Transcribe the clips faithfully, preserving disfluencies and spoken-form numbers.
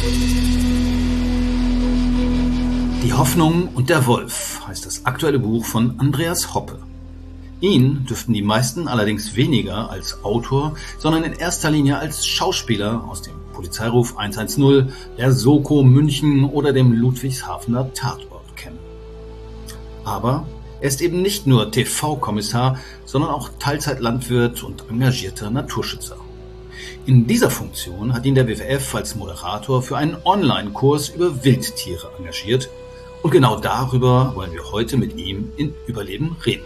Die Hoffnung und der Wolf heißt das aktuelle Buch von Andreas Hoppe. Ihn dürften die meisten allerdings weniger als Autor, sondern in erster Linie als Schauspieler aus dem Polizeiruf hundertzehn, der Soko München oder dem Ludwigshafener Tatort kennen. Aber er ist eben nicht nur T V-Kommissar, sondern auch Teilzeitlandwirt und engagierter Naturschützer. In dieser Funktion hat ihn der W W F als Moderator für einen Online-Kurs über Wildtiere engagiert. Und genau darüber wollen wir heute mit ihm in Überleben reden.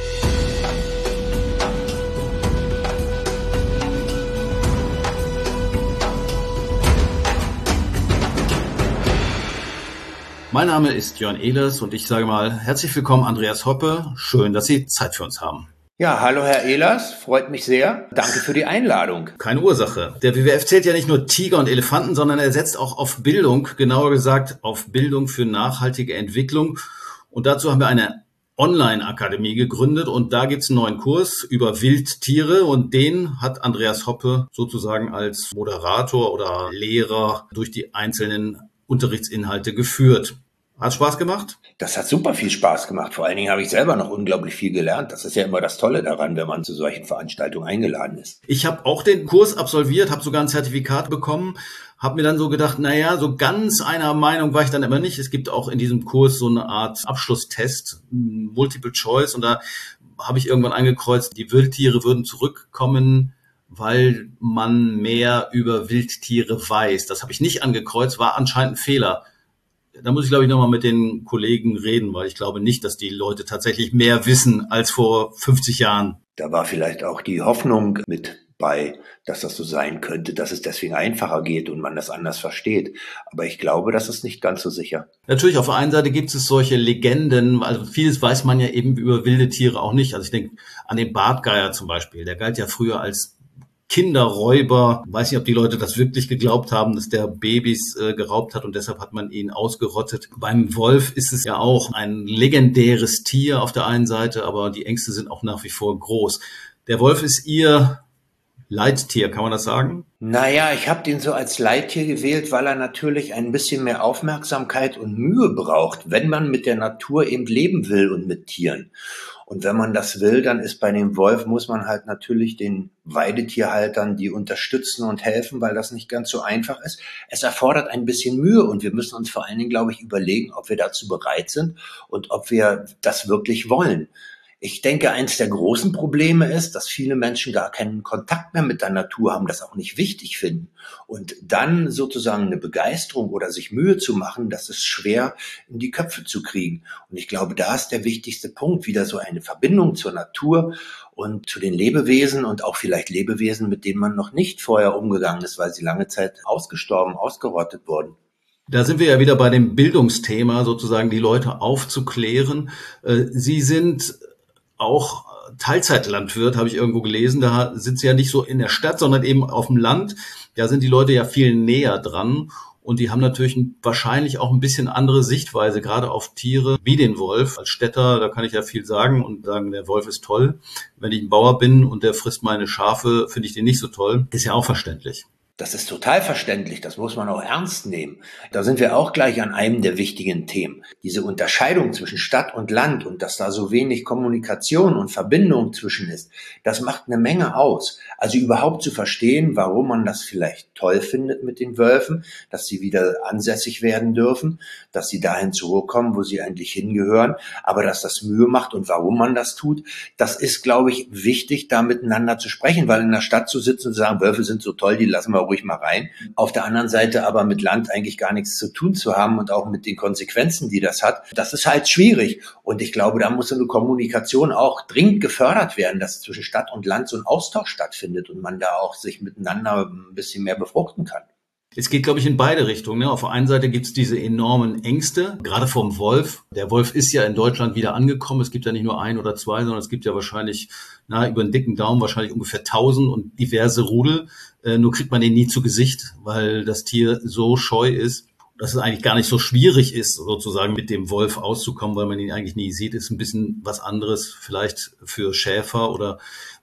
Mein Name ist Jörn Ehlers und ich sage mal herzlich willkommen Andreas Hoppe. Schön, dass Sie Zeit für uns haben. Ja, hallo Herr Ehlers, freut mich sehr. Danke für die Einladung. Keine Ursache. Der W W F zählt ja nicht nur Tiger und Elefanten, sondern er setzt auch auf Bildung, genauer gesagt auf Bildung für nachhaltige Entwicklung. Und dazu haben wir eine Online-Akademie gegründet und da gibt's einen neuen Kurs über Wildtiere und den hat Andreas Hoppe sozusagen als Moderator oder Lehrer durch die einzelnen Unterrichtsinhalte geführt. Hat Spaß gemacht? Das hat super viel Spaß gemacht. Vor allen Dingen habe ich selber noch unglaublich viel gelernt. Das ist ja immer das Tolle daran, wenn man zu solchen Veranstaltungen eingeladen ist. Ich habe auch den Kurs absolviert, habe sogar ein Zertifikat bekommen, habe mir dann so gedacht, naja, so ganz einer Meinung war ich dann immer nicht. Es gibt auch in diesem Kurs so eine Art Abschlusstest, Multiple Choice, und da habe ich irgendwann angekreuzt, die Wildtiere würden zurückkommen, weil man mehr über Wildtiere weiß. Das habe ich nicht angekreuzt, war anscheinend ein Fehler. Da muss ich, glaube ich, nochmal mit den Kollegen reden, weil ich glaube nicht, dass die Leute tatsächlich mehr wissen als vor fünfzig Jahren. Da war vielleicht auch die Hoffnung mit bei, dass das so sein könnte, dass es deswegen einfacher geht und man das anders versteht. Aber ich glaube, das ist nicht ganz so sicher. Natürlich, auf der einen Seite gibt es solche Legenden, also vieles weiß man ja eben über wilde Tiere auch nicht. Also ich denke an den Bartgeier zum Beispiel, der galt ja früher als Kinderräuber. Ich weiß nicht, ob die Leute das wirklich geglaubt haben, dass der Babys äh, geraubt hat und deshalb hat man ihn ausgerottet. Beim Wolf ist es ja auch ein legendäres Tier auf der einen Seite, aber die Ängste sind auch nach wie vor groß. Der Wolf ist Ihr Leittier, kann man das sagen? Naja, ich habe den so als Leittier gewählt, weil er natürlich ein bisschen mehr Aufmerksamkeit und Mühe braucht, wenn man mit der Natur eben leben will und mit Tieren. Und wenn man das will, dann ist bei dem Wolf, muss man halt natürlich den Weidetierhaltern, die unterstützen und helfen, weil das nicht ganz so einfach ist. Es erfordert ein bisschen Mühe und wir müssen uns vor allen Dingen, glaube ich, überlegen, ob wir dazu bereit sind und ob wir das wirklich wollen. Ich denke, eins der großen Probleme ist, dass viele Menschen gar keinen Kontakt mehr mit der Natur haben, das auch nicht wichtig finden. Und dann sozusagen eine Begeisterung oder sich Mühe zu machen, das ist schwer in die Köpfe zu kriegen. Und ich glaube, da ist der wichtigste Punkt, wieder so eine Verbindung zur Natur und zu den Lebewesen und auch vielleicht Lebewesen, mit denen man noch nicht vorher umgegangen ist, weil sie lange Zeit ausgestorben, ausgerottet wurden. Da sind wir ja wieder bei dem Bildungsthema, sozusagen die Leute aufzuklären. Sie sind auch Teilzeitlandwirt, habe ich irgendwo gelesen. Da sind sie ja nicht so in der Stadt, sondern eben auf dem Land. Da sind die Leute ja viel näher dran. Und die haben natürlich wahrscheinlich auch ein bisschen andere Sichtweise, gerade auf Tiere wie den Wolf. Als Städter, da kann ich ja viel sagen und sagen, der Wolf ist toll. Wenn ich ein Bauer bin und der frisst meine Schafe, finde ich den nicht so toll. Ist ja auch verständlich. Das ist total verständlich, das muss man auch ernst nehmen. Da sind wir auch gleich an einem der wichtigen Themen. Diese Unterscheidung zwischen Stadt und Land und dass da so wenig Kommunikation und Verbindung zwischen ist, das macht eine Menge aus. Also überhaupt zu verstehen, warum man das vielleicht toll findet mit den Wölfen, dass sie wieder ansässig werden dürfen, dass sie dahin zurückkommen, wo sie eigentlich hingehören, aber dass das Mühe macht und warum man das tut, das ist, glaube ich, wichtig, da miteinander zu sprechen, weil in der Stadt zu sitzen und zu sagen, Wölfe sind so toll, die lassen wir ruhig mal rein. Auf der anderen Seite aber mit Land eigentlich gar nichts zu tun zu haben und auch mit den Konsequenzen, die das hat, das ist halt schwierig. Und ich glaube, da muss so eine Kommunikation auch dringend gefördert werden, dass zwischen Stadt und Land so ein Austausch stattfindet und man da auch sich miteinander ein bisschen mehr befruchten kann. Es geht, glaube ich, in beide Richtungen. Ne? Auf der einen Seite gibt es diese enormen Ängste, gerade vom Wolf. Der Wolf ist ja in Deutschland wieder angekommen. Es gibt ja nicht nur ein oder zwei, sondern es gibt ja wahrscheinlich, na, über den dicken Daumen wahrscheinlich ungefähr tausend und diverse Rudel. Äh, nur kriegt man den nie zu Gesicht, weil das Tier so scheu ist, dass es eigentlich gar nicht so schwierig ist, sozusagen mit dem Wolf auszukommen, weil man ihn eigentlich nie sieht. Ist ein bisschen was anderes vielleicht für Schäfer oder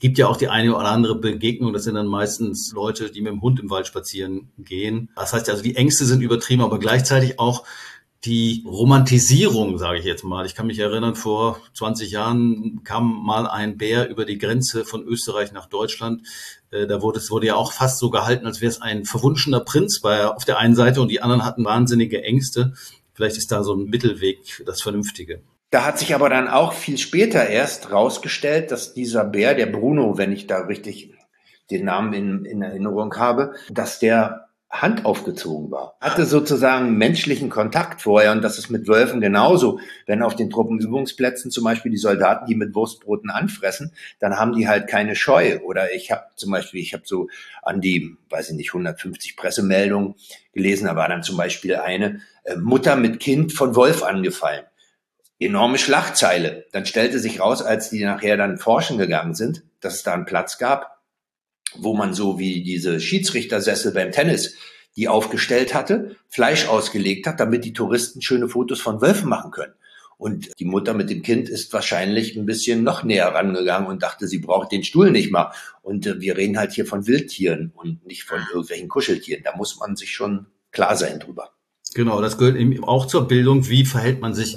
Gibt ja auch die eine oder andere Begegnung, das sind dann meistens Leute, die mit dem Hund im Wald spazieren gehen. Das heißt also, die Ängste sind übertrieben, aber gleichzeitig auch die Romantisierung, sage ich jetzt mal. Ich kann mich erinnern, vor zwanzig Jahren kam mal ein Bär über die Grenze von Österreich nach Deutschland. Da wurde es wurde ja auch fast so gehalten, als wäre es ein verwunschener Prinz, weil er auf der einen Seite und die anderen hatten wahnsinnige Ängste. Vielleicht ist da so ein Mittelweg das Vernünftige. Da hat sich aber dann auch viel später erst rausgestellt, dass dieser Bär, der Bruno, wenn ich da richtig den Namen in, in Erinnerung habe, dass der Hand aufgezogen war. Hatte sozusagen menschlichen Kontakt vorher, und das ist mit Wölfen genauso. Wenn auf den Truppenübungsplätzen zum Beispiel die Soldaten die mit Wurstbroten anfressen, dann haben die halt keine Scheu. Oder ich habe zum Beispiel, ich habe so an die, weiß ich nicht, hundertfünfzig Pressemeldungen gelesen, da war dann zum Beispiel eine äh, Mutter mit Kind von Wolf angefallen. Enorme Schlagzeile. Dann stellte sich raus, als die nachher dann forschen gegangen sind, dass es da einen Platz gab, wo man so wie diese Schiedsrichtersessel beim Tennis die aufgestellt hatte, Fleisch ausgelegt hat, damit die Touristen schöne Fotos von Wölfen machen können. Und die Mutter mit dem Kind ist wahrscheinlich ein bisschen noch näher rangegangen und dachte, sie braucht den Stuhl nicht mal. Und äh, wir reden halt hier von Wildtieren und nicht von irgendwelchen Kuscheltieren. Da muss man sich schon klar sein drüber. Genau, das gehört eben auch zur Bildung. Wie verhält man sich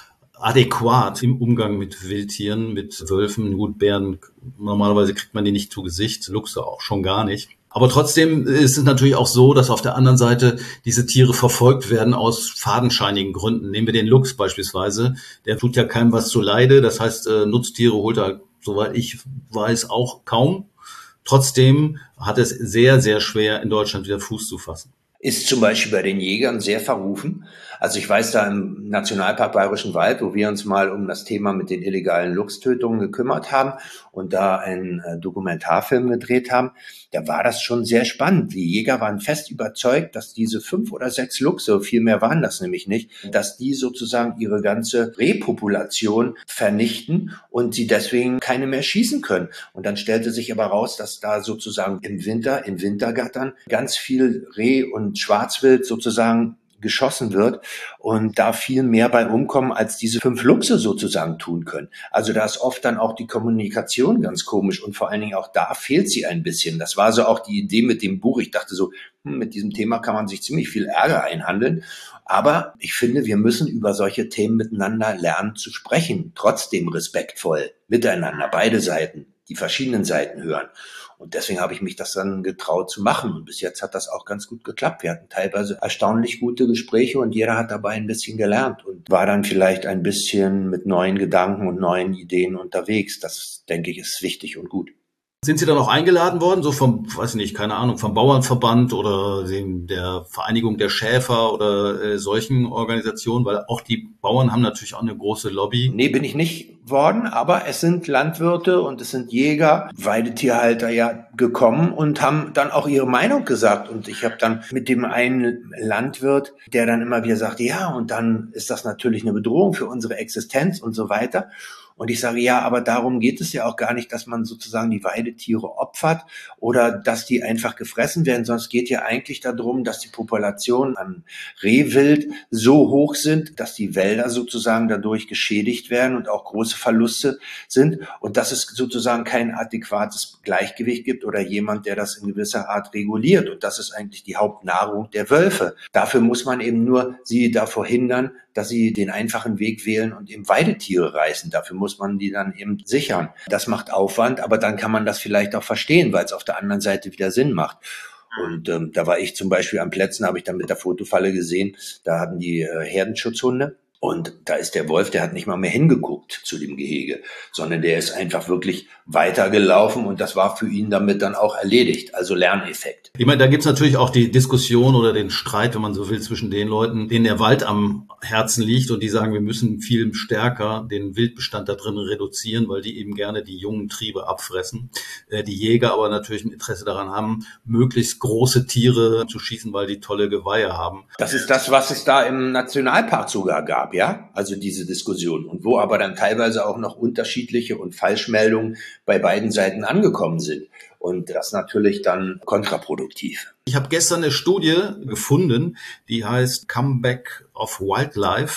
adäquat im Umgang mit Wildtieren, mit Wölfen? Gut, Bären, normalerweise kriegt man die nicht zu Gesicht, Luchse auch schon gar nicht. Aber trotzdem ist es natürlich auch so, dass auf der anderen Seite diese Tiere verfolgt werden aus fadenscheinigen Gründen. Nehmen wir den Luchs beispielsweise. Der tut ja keinem was zuleide. Das heißt, Nutztiere holt er, soweit ich weiß, auch kaum. Trotzdem hat es sehr, sehr schwer, in Deutschland wieder Fuß zu fassen. Ist zum Beispiel bei den Jägern sehr verrufen. Also ich weiß, da im Nationalpark Bayerischen Wald, wo wir uns mal um das Thema mit den illegalen Luchstötungen gekümmert haben und da einen äh, Dokumentarfilm gedreht haben, da war das schon sehr spannend. Die Jäger waren fest überzeugt, dass diese fünf oder sechs Luchse, viel mehr waren das nämlich nicht, dass die sozusagen ihre ganze Rehpopulation vernichten und sie deswegen keine mehr schießen können. Und dann stellte sich aber raus, dass da sozusagen im Winter, in Wintergattern, ganz viel Reh und Schwarzwild sozusagen geschossen wird und da viel mehr bei umkommen, als diese fünf Luchse sozusagen tun können. Also da ist oft dann auch die Kommunikation ganz komisch und vor allen Dingen auch da fehlt sie ein bisschen. Das war so auch die Idee mit dem Buch. Ich dachte so, hm, mit diesem Thema kann man sich ziemlich viel Ärger einhandeln. Aber ich finde, wir müssen über solche Themen miteinander lernen zu sprechen, trotzdem respektvoll miteinander, beide Seiten, die verschiedenen Seiten hören. Und deswegen habe ich mich das dann getraut zu machen. Und bis jetzt hat das auch ganz gut geklappt. Wir hatten teilweise erstaunlich gute Gespräche und jeder hat dabei ein bisschen gelernt und war dann vielleicht ein bisschen mit neuen Gedanken und neuen Ideen unterwegs. Das, denke ich, ist wichtig und gut. Sind Sie dann auch eingeladen worden, so vom, weiß ich nicht, keine Ahnung, vom Bauernverband oder dem, der Vereinigung der Schäfer oder äh, solchen Organisationen? Weil auch die Bauern haben natürlich auch eine große Lobby. Nee, bin ich nicht worden, aber es sind Landwirte und es sind Jäger, Weidetierhalter ja gekommen und haben dann auch ihre Meinung gesagt. Und ich habe dann mit dem einen Landwirt, der dann immer wieder sagt, ja, und dann ist das natürlich eine Bedrohung für unsere Existenz und so weiter. Und ich sage, ja, aber darum geht es ja auch gar nicht, dass man sozusagen die Weidetiere opfert oder dass die einfach gefressen werden, sondern es geht ja eigentlich darum, dass die Populationen an Rehwild so hoch sind, dass die Wälder sozusagen dadurch geschädigt werden und auch große Verluste sind und dass es sozusagen kein adäquates Gleichgewicht gibt oder jemand, der das in gewisser Art reguliert. Und das ist eigentlich die Hauptnahrung der Wölfe. Dafür muss man eben nur sie davor hindern, dass sie den einfachen Weg wählen und eben Weidetiere reißen. Dafür muss man die dann eben sichern. Das macht Aufwand, aber dann kann man das vielleicht auch verstehen, weil es auf der anderen Seite wieder Sinn macht. Und ähm, da war ich zum Beispiel am Plätzen, habe ich dann mit der Fotofalle gesehen, da hatten die äh, Herdenschutzhunde. Und da ist der Wolf, der hat nicht mal mehr hingeguckt zu dem Gehege, sondern der ist einfach wirklich weitergelaufen und das war für ihn damit dann auch erledigt. Also Lerneffekt. Ich meine, da gibt's natürlich auch die Diskussion oder den Streit, wenn man so will, zwischen den Leuten, denen der Wald am Herzen liegt und die sagen, wir müssen viel stärker den Wildbestand da drin reduzieren, weil die eben gerne die jungen Triebe abfressen. Die Jäger aber natürlich ein Interesse daran haben, möglichst große Tiere zu schießen, weil die tolle Geweihe haben. Das ist das, was es da im Nationalpark sogar gab. Ja, also diese Diskussion und wo aber dann teilweise auch noch unterschiedliche und Falschmeldungen bei beiden Seiten angekommen sind und das natürlich dann kontraproduktiv. Ich habe gestern eine Studie gefunden, die heißt Comeback of Wildlife. Es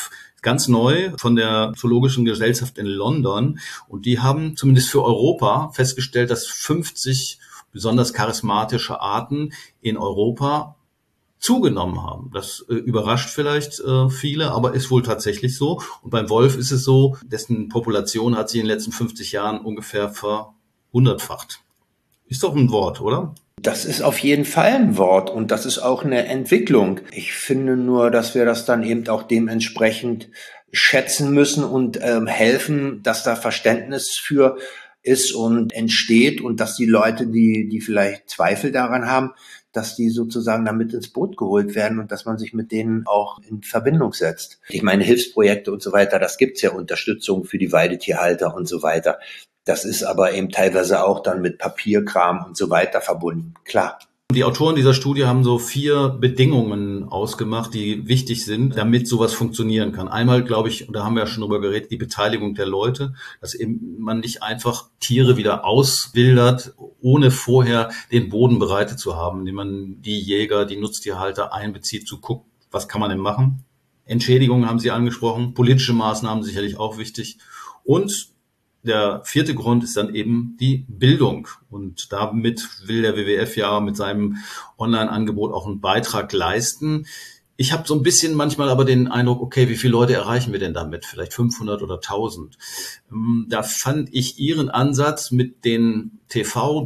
ganz neu von der Zoologischen Gesellschaft in London. Und die haben zumindest für Europa festgestellt, dass fünfzig besonders charismatische Arten in Europa zugenommen haben. Das äh, überrascht vielleicht äh, viele, aber ist wohl tatsächlich so. Und beim Wolf ist es so, dessen Population hat sich in den letzten fünfzig Jahren ungefähr verhundertfacht. Ist doch ein Wort, oder? Das ist auf jeden Fall ein Wort und das ist auch eine Entwicklung. Ich finde nur, dass wir das dann eben auch dementsprechend schätzen müssen und ähm, helfen, dass da Verständnis für ist und entsteht und dass die Leute, die, die vielleicht Zweifel daran haben, dass die sozusagen damit ins Boot geholt werden und dass man sich mit denen auch in Verbindung setzt. Ich meine, Hilfsprojekte und so weiter, das gibt's ja, Unterstützung für die Weidetierhalter und so weiter. Das ist aber eben teilweise auch dann mit Papierkram und so weiter verbunden, klar. Die Autoren dieser Studie haben so vier Bedingungen ausgemacht, die wichtig sind, damit sowas funktionieren kann. Einmal, glaube ich, und da haben wir ja schon drüber geredet, die Beteiligung der Leute, dass eben man nicht einfach Tiere wieder auswildert, ohne vorher den Boden bereitet zu haben, indem man die Jäger, die Nutztierhalter einbezieht, zu gucken, was kann man denn machen. Entschädigungen haben Sie angesprochen, politische Maßnahmen sicherlich auch wichtig. Und der vierte Grund ist dann eben die Bildung. Und damit will der W W F ja mit seinem Online-Angebot auch einen Beitrag leisten. Ich habe so ein bisschen manchmal aber den Eindruck, okay, wie viele Leute erreichen wir denn damit? Vielleicht fünfhundert oder tausend. Da fand ich Ihren Ansatz mit den T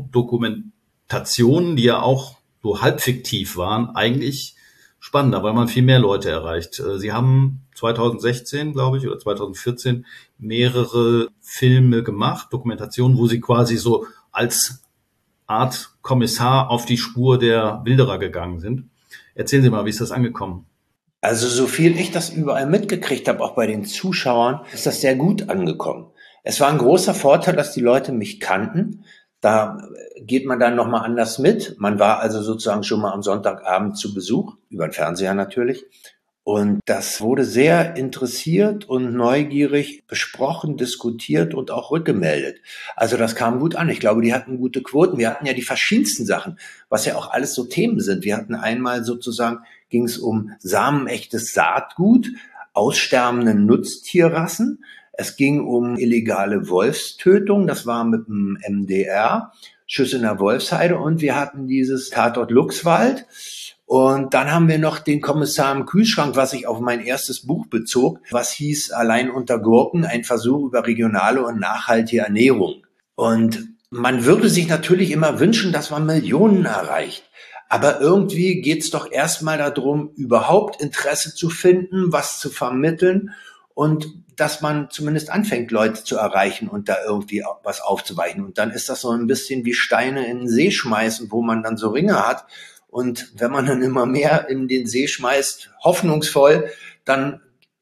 V-Dokumentationen, die ja auch so halb fiktiv waren, eigentlich spannender, weil man viel mehr Leute erreicht. Sie haben zwanzig sechzehn, glaube ich, oder zwanzig vierzehn mehrere Filme gemacht, Dokumentationen, wo Sie quasi so als Art Kommissar auf die Spur der Wilderer gegangen sind. Erzählen Sie mal, wie ist das angekommen? Also so viel ich das überall mitgekriegt habe, auch bei den Zuschauern, ist das sehr gut angekommen. Es war ein großer Vorteil, dass die Leute mich kannten. Da geht man dann nochmal anders mit. Man war also sozusagen schon mal am Sonntagabend zu Besuch, über den Fernseher natürlich. Und das wurde sehr interessiert und neugierig besprochen, diskutiert und auch rückgemeldet. Also das kam gut an. Ich glaube, die hatten gute Quoten. Wir hatten ja die verschiedensten Sachen, was ja auch alles so Themen sind. Wir hatten einmal sozusagen, ging es um samenechtes Saatgut, aussterbende Nutztierrassen. Es ging um illegale Wolfstötung, das war mit dem M D R, Schüsse in der Wolfsheide, und wir hatten dieses Tatort Luchswald. Und dann haben wir noch den Kommissar im Kühlschrank, was sich auf mein erstes Buch bezog, was hieß Allein unter Gurken, ein Versuch über regionale und nachhaltige Ernährung. Und man würde sich natürlich immer wünschen, dass man Millionen erreicht. Aber irgendwie geht's doch erstmal darum, überhaupt Interesse zu finden, was zu vermitteln und dass man zumindest anfängt, Leute zu erreichen und da irgendwie was aufzuweichen. Und dann ist das so ein bisschen wie Steine in den See schmeißen, wo man dann so Ringe hat. Und wenn man dann immer mehr in den See schmeißt, hoffnungsvoll, dann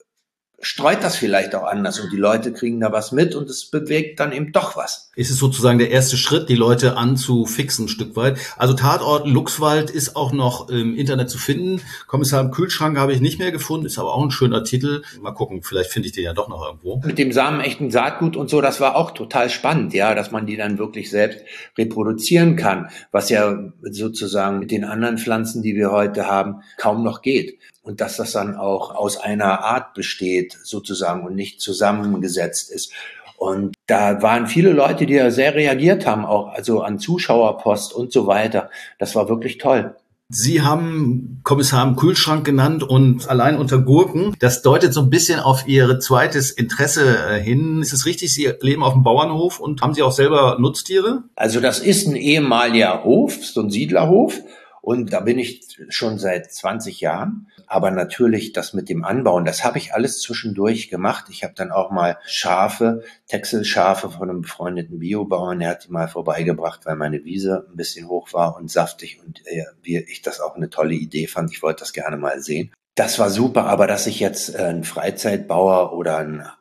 streut das vielleicht auch anders und die Leute kriegen da was mit und es bewegt dann eben doch was. Ist es sozusagen der erste Schritt, die Leute anzufixen ein Stück weit? Also Tatort Luchswald ist auch noch im Internet zu finden. Kommissar im Kühlschrank habe ich nicht mehr gefunden, ist aber auch ein schöner Titel. Mal gucken, vielleicht finde ich den ja doch noch irgendwo. Mit dem samenechten Saatgut und so, das war auch total spannend, ja, dass man die dann wirklich selbst reproduzieren kann, was ja sozusagen mit den anderen Pflanzen, die wir heute haben, kaum noch geht. Und dass das dann auch aus einer Art besteht, sozusagen, und nicht zusammengesetzt ist. Und da waren viele Leute, die ja sehr reagiert haben, auch also an Zuschauerpost und so weiter. Das war wirklich toll. Sie haben Kommissar im Kühlschrank genannt und Allein unter Gurken. Das deutet so ein bisschen auf Ihr zweites Interesse hin. Ist es richtig, Sie leben auf dem Bauernhof und haben Sie auch selber Nutztiere? Also das ist ein ehemaliger Hof, so ein Siedlerhof. Und da bin ich schon seit zwanzig Jahren. Aber natürlich das mit dem Anbauen, das habe ich alles zwischendurch gemacht. Ich habe dann auch mal Schafe, Texelschafe von einem befreundeten Biobauern, der hat die mal vorbeigebracht, weil meine Wiese ein bisschen hoch war und saftig und äh, wie ich das auch eine tolle Idee fand. Ich wollte das gerne mal sehen. Das war super, aber dass ich jetzt äh, ein Freizeitbauer oder ein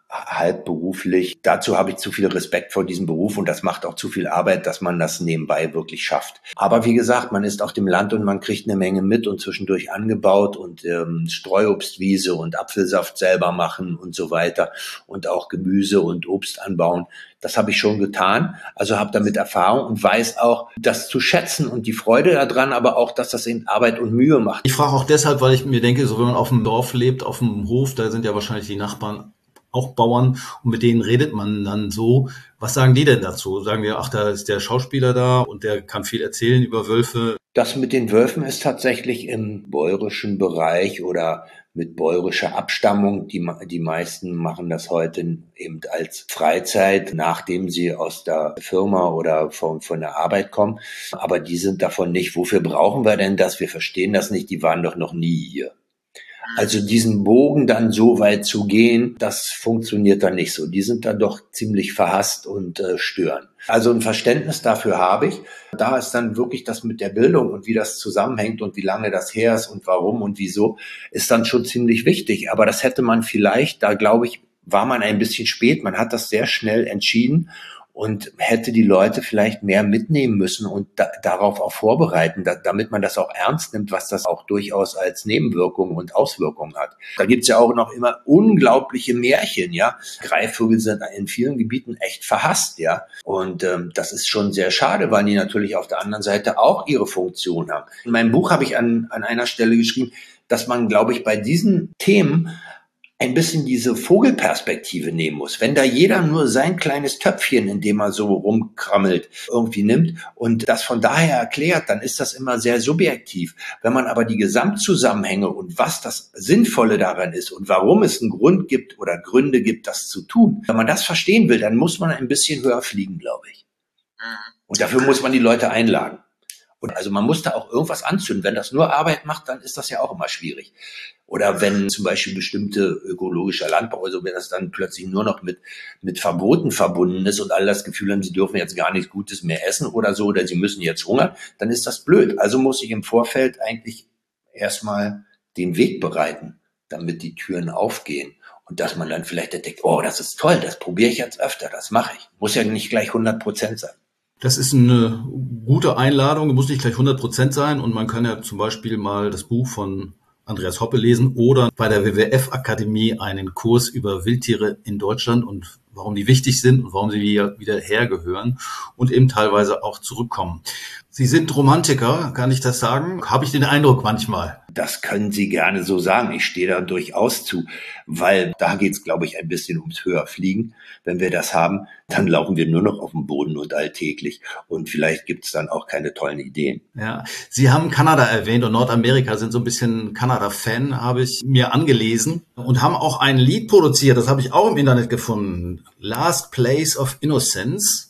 halb beruflich. Dazu habe ich zu viel Respekt vor diesem Beruf und das macht auch zu viel Arbeit, dass man das nebenbei wirklich schafft. Aber wie gesagt, man ist auf dem Land und man kriegt eine Menge mit und zwischendurch angebaut und ähm, Streuobstwiese und Apfelsaft selber machen und so weiter und auch Gemüse und Obst anbauen. Das habe ich schon getan, also habe damit Erfahrung und weiß auch, das zu schätzen und die Freude daran, aber auch, dass das eben Arbeit und Mühe macht. Ich frage auch deshalb, weil ich mir denke, so wenn man auf dem Dorf lebt, auf dem Hof, da sind ja wahrscheinlich die Nachbarn auch Bauern und mit denen redet man dann so. Was sagen die denn dazu? Sagen die, ach, da ist der Schauspieler da und der kann viel erzählen über Wölfe? Das mit den Wölfen ist tatsächlich im bäuerischen Bereich oder mit bäuerischer Abstammung. Die, die meisten machen das heute eben als Freizeit, nachdem sie aus der Firma oder von, von der Arbeit kommen. Aber die sind davon nicht, wofür brauchen wir denn das? Wir verstehen das nicht, die waren doch noch nie hier. Also diesen Bogen dann so weit zu gehen, das funktioniert dann nicht so. Die sind dann doch ziemlich verhasst und äh, stören. Also ein Verständnis dafür habe ich. Da ist dann wirklich das mit der Bildung und wie das zusammenhängt und wie lange das her ist und warum und wieso, ist dann schon ziemlich wichtig. Aber das hätte man vielleicht, da glaube ich, war man ein bisschen spät. Man hat das sehr schnell entschieden und hätte die Leute vielleicht mehr mitnehmen müssen und da, darauf auch vorbereiten, da, damit man das auch ernst nimmt, was das auch durchaus als Nebenwirkungen und Auswirkungen hat. Da gibt's ja auch noch immer unglaubliche Märchen, ja. Greifvögel sind in vielen Gebieten echt verhasst, ja. Und ähm, das ist schon sehr schade, weil die natürlich auf der anderen Seite auch ihre Funktion haben. In meinem Buch habe ich an, an einer Stelle geschrieben, dass man, glaube ich, bei diesen Themen ein bisschen diese Vogelperspektive nehmen muss. Wenn da jeder nur sein kleines Töpfchen, in dem er so rumkrammelt, irgendwie nimmt und das von daher erklärt, dann ist das immer sehr subjektiv. Wenn man aber die Gesamtzusammenhänge und was das Sinnvolle daran ist und warum es einen Grund gibt oder Gründe gibt, das zu tun, wenn man das verstehen will, dann muss man ein bisschen höher fliegen, glaube ich. Und dafür muss man die Leute einladen. Und also man muss da auch irgendwas anzünden. Wenn das nur Arbeit macht, dann ist das ja auch immer schwierig. Oder wenn zum Beispiel bestimmte ökologischer Landbau, also wenn das dann plötzlich nur noch mit, mit Verboten verbunden ist und alle das Gefühl haben, sie dürfen jetzt gar nichts Gutes mehr essen oder so, oder sie müssen jetzt hungern, dann ist das blöd. Also muss ich im Vorfeld eigentlich erstmal den Weg bereiten, damit die Türen aufgehen. Und dass man dann vielleicht denkt, oh, das ist toll, das probiere ich jetzt öfter, das mache ich. Muss ja nicht gleich hundert Prozent sein. Das ist eine gute Einladung, muss nicht gleich hundert Prozent sein und man kann ja zum Beispiel mal das Buch von Andreas Hoppe lesen oder bei der W W F-Akademie einen Kurs über Wildtiere in Deutschland und warum die wichtig sind und warum sie wieder hergehören und eben teilweise auch zurückkommen. Sie sind Romantiker, kann ich das sagen? Habe ich den Eindruck manchmal. Das können Sie gerne so sagen. Ich stehe da durchaus zu, weil da geht es, glaube ich, ein bisschen ums Höherfliegen. Wenn wir das haben, dann laufen wir nur noch auf dem Boden und alltäglich. Und vielleicht gibt es dann auch keine tollen Ideen. Ja, Sie haben Kanada erwähnt und Nordamerika, sind so ein bisschen Kanada-Fan, habe ich mir angelesen. Und haben auch ein Lied produziert, das habe ich auch im Internet gefunden. Last Place of Innocence.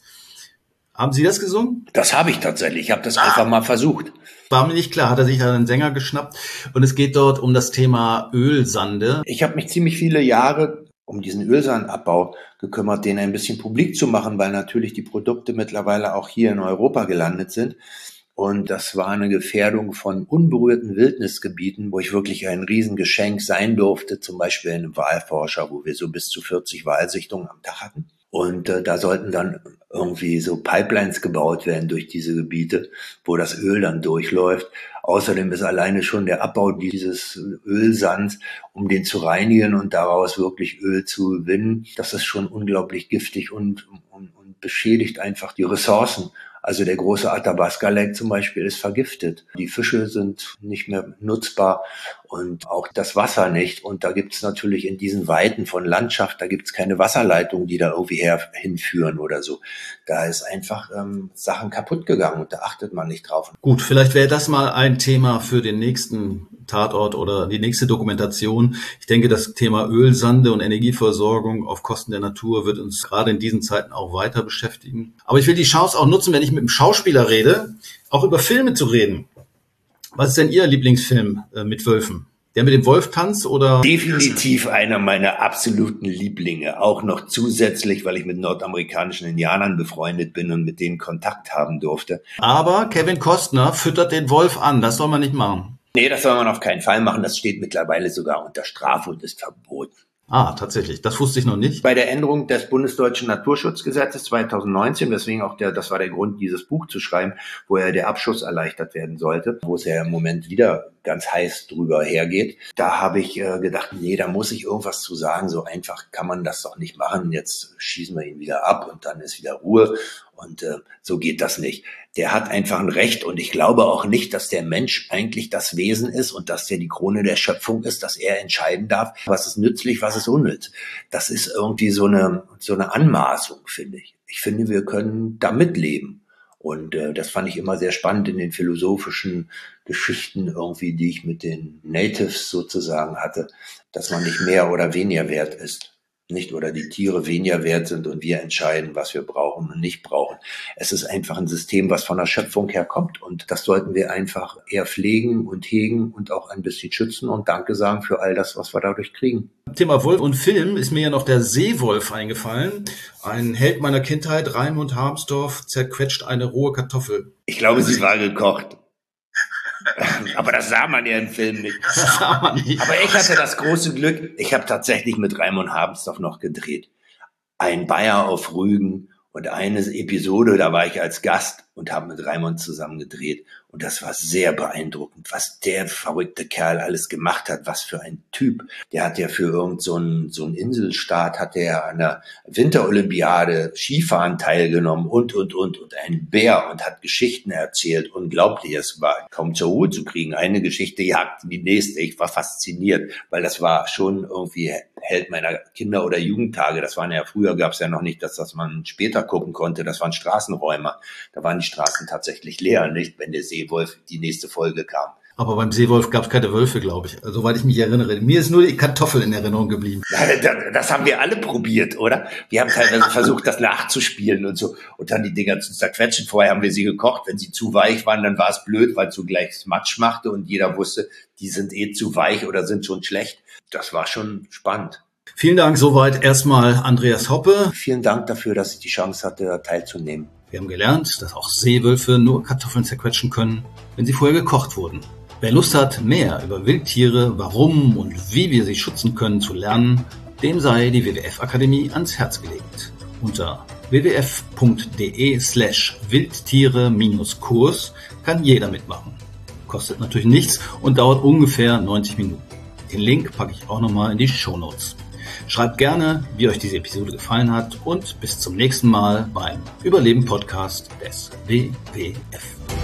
Haben Sie das gesungen? Das habe ich tatsächlich. Ich habe das ah. einfach mal versucht. War mir nicht klar, hat er sich da einen Sänger geschnappt. Und es geht dort um das Thema Ölsande. Ich habe mich ziemlich viele Jahre um diesen Ölsandabbau gekümmert, den ein bisschen publik zu machen, weil natürlich die Produkte mittlerweile auch hier in Europa gelandet sind. Und das war eine Gefährdung von unberührten Wildnisgebieten, wo ich wirklich ein Riesengeschenk sein durfte, zum Beispiel in einem Walforscher, wo wir so bis zu vierzig Walsichtungen am Tag hatten. Und äh, da sollten dann irgendwie so Pipelines gebaut werden durch diese Gebiete, wo das Öl dann durchläuft. Außerdem ist alleine schon der Abbau dieses Ölsands, um den zu reinigen und daraus wirklich Öl zu gewinnen, das ist schon unglaublich giftig und, und, und beschädigt einfach die Ressourcen. Also der große Athabasca Lake zum Beispiel ist vergiftet. Die Fische sind nicht mehr nutzbar und auch das Wasser nicht. Und da gibt es natürlich in diesen Weiten von Landschaft, da gibt es keine Wasserleitungen, die da irgendwie her, hinführen oder so. Da ist einfach ähm, Sachen kaputt gegangen und da achtet man nicht drauf. Gut, vielleicht wäre das mal ein Thema für den nächsten Tatort oder die nächste Dokumentation. Ich denke, das Thema Ölsande und Energieversorgung auf Kosten der Natur wird uns gerade in diesen Zeiten auch weiter beschäftigen. Aber ich will die Chance auch nutzen, wenn ich mit einem Schauspieler rede, auch über Filme zu reden. Was ist denn Ihr Lieblingsfilm äh, mit Wölfen? Der mit dem Wolftanz oder? Definitiv einer meiner absoluten Lieblinge. Auch noch zusätzlich, weil ich mit nordamerikanischen Indianern befreundet bin und mit denen Kontakt haben durfte. Aber Kevin Costner füttert den Wolf an. Das soll man nicht machen. Nee, das soll man auf keinen Fall machen. Das steht mittlerweile sogar unter Strafe und ist verboten. Ah, tatsächlich. Das wusste ich noch nicht. Bei der Änderung des Bundesdeutschen Naturschutzgesetzes zweitausendneunzehn, deswegen auch der, das war der Grund, dieses Buch zu schreiben, wo ja der Abschuss erleichtert werden sollte, wo es ja im Moment wieder ganz heiß drüber hergeht. Da habe ich äh, gedacht, nee, da muss ich irgendwas zu sagen. So einfach kann man das doch nicht machen. Jetzt schießen wir ihn wieder ab und dann ist wieder Ruhe. Und äh, so geht das nicht. Der hat einfach ein Recht und ich glaube auch nicht, dass der Mensch eigentlich das Wesen ist und dass der die Krone der Schöpfung ist, dass er entscheiden darf, was ist nützlich, was ist unnütz. Das ist irgendwie so eine so eine Anmaßung, finde ich. Ich finde, wir können damit leben. Und äh, das fand ich immer sehr spannend in den philosophischen Geschichten irgendwie, die ich mit den Natives sozusagen hatte, dass man nicht mehr oder weniger wert ist. Nicht oder die Tiere weniger wert sind und wir entscheiden, was wir brauchen und nicht brauchen. Es ist einfach ein System, was von der Schöpfung her kommt und das sollten wir einfach eher pflegen und hegen und auch ein bisschen schützen und Danke sagen für all das, was wir dadurch kriegen. Thema Wolf und Film ist mir ja noch der Seewolf eingefallen. Ein Held meiner Kindheit, Raimund Harmsdorf, zerquetscht eine rohe Kartoffel. Ich glaube, sie war gekocht. Aber das sah man ja im Film nicht. Das sah man nicht. Aber ich hatte das große Glück, ich habe tatsächlich mit Raimund Harmsdorf noch gedreht. Ein Bayer auf Rügen und eine Episode, da war ich als Gast und habe mit Raimund zusammen gedreht. Und das war sehr beeindruckend, was der verrückte Kerl alles gemacht hat, was für ein Typ. Der hat ja für irgend so einen, so einen Inselstaat, hat der an der Winterolympiade Skifahren teilgenommen und, und, und, und ein Bär und hat Geschichten erzählt. Unglaublich, es war kaum zur Ruhe zu kriegen. Eine Geschichte jagte die nächste. Ich war fasziniert, weil das war schon irgendwie Held meiner Kinder- oder Jugendtage. Das waren ja, früher gab es ja noch nicht, dass das man später gucken konnte. Das waren Straßenräumer. Da waren die Straßen tatsächlich leer, nicht, wenn der Seewolf die nächste Folge kam. Aber beim Seewolf gab es keine Wölfe, glaube ich, soweit ich mich erinnere. Mir ist nur die Kartoffel in Erinnerung geblieben. Das haben wir alle probiert, oder? Wir haben teilweise versucht, das nachzuspielen und so und dann die Dinger zu zerquetschen. Vorher haben wir sie gekocht. Wenn sie zu weich waren, dann war es blöd, weil es so gleich Matsch machte und jeder wusste, die sind eh zu weich oder sind schon schlecht. Das war schon spannend. Vielen Dank soweit erstmal Andreas Hoppe. Vielen Dank dafür, dass ich die Chance hatte, teilzunehmen. Wir haben gelernt, dass auch Seewölfe nur Kartoffeln zerquetschen können, wenn sie vorher gekocht wurden. Wer Lust hat, mehr über Wildtiere, warum und wie wir sie schützen können, zu lernen, dem sei die W W F-Akademie ans Herz gelegt. Unter w w f punkt d e slash wildtiere-kurs kann jeder mitmachen. Kostet natürlich nichts und dauert ungefähr neunzig Minuten. Den Link packe ich auch nochmal in die Shownotes. Schreibt gerne, wie euch diese Episode gefallen hat und bis zum nächsten Mal beim Überleben-Podcast des W W F.